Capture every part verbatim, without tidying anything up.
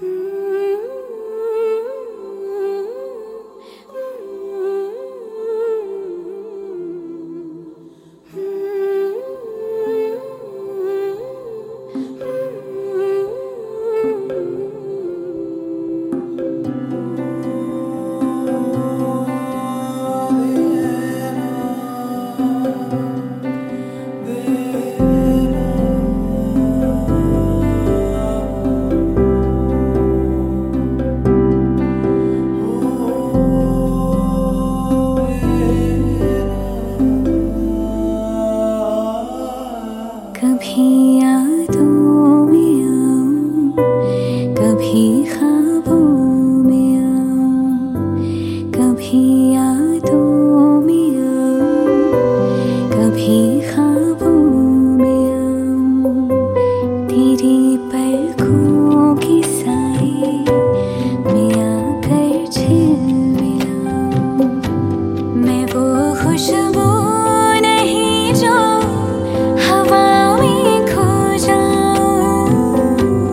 कभी यादों में आऊं, कभी ख्वाबों में आऊं, कभी यादों में आऊं, कभी ख्वाबों में आऊं, तेरी पलकों की साए में आकर झिलमिलाऊं। मैं वो खुशबू नहीं जो हवा में खो जाऊं,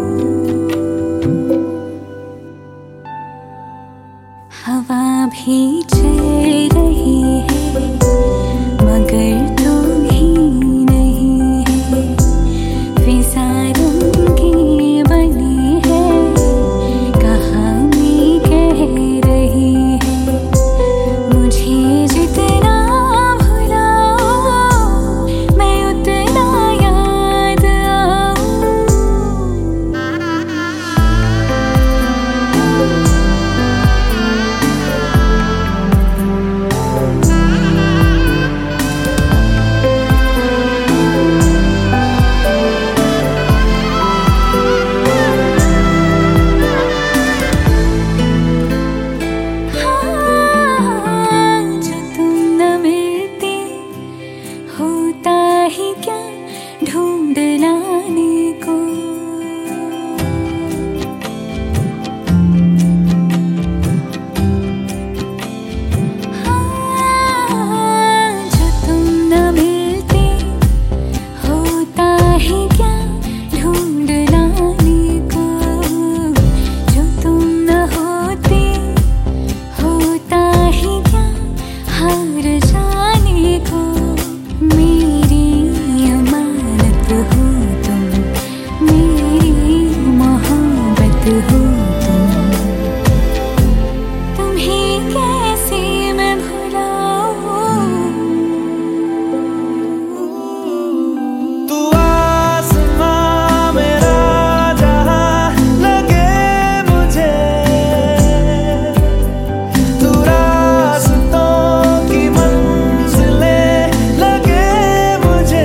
हवा भी चल रही है मगर तू ही नहीं है। फिजा रंगी बनी है कहानी कह रही है। मुझे जितना भुलाओ मैं उतना याद आऊं। हाँ, जो तुम न मिलती होता ही क्या ढूंढ लाने को। हाँ, जो तुम न मिलती होता ही क्या ढूंढ लाने को। जो तुम न होती होता ही क्या हार जाने को। मेरी अमानत हो तुम, मेरी मोहब्बत हो तुम। तुम्हें कैसे मैं भुलाऊं। तू आसमां मेरा जहां लगे मुझे, तू रास्तों की मंजिलें लगे मुझे।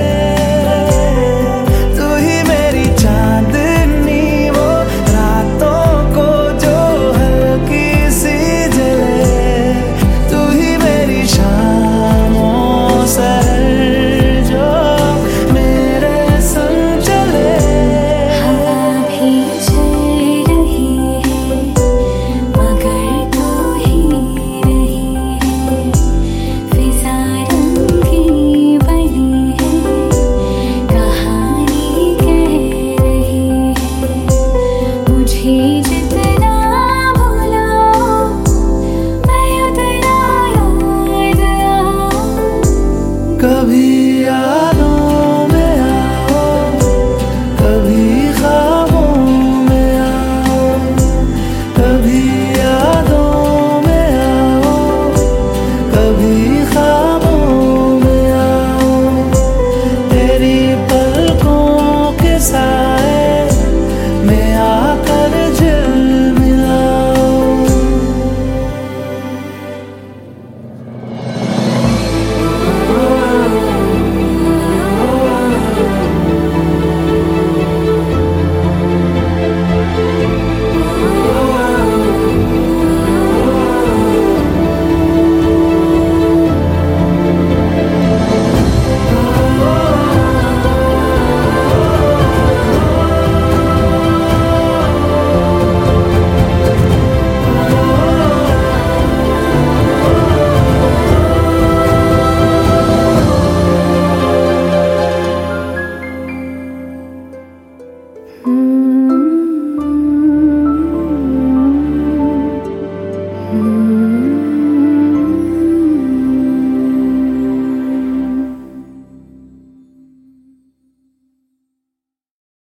तू ही मेरी चांदनी वो रातों को जो हल्की सी जले। तू ही मेरी शामों सहर जो मेरे संग चले। हवा भी चल रही है मगर तू ही नहीं है। फिजा रंगी बनी है कहानी कह रही है। मुझे जितना भुलाओ मैं उतना याद आऊं। कभी यादों में आओ, कभी ख्वाबों में आओ, कभी यादों में आओ, कभी ख्वाबों में आओ। तेरी पलकों के साए में आकर झिलमिलाओ। हूँ।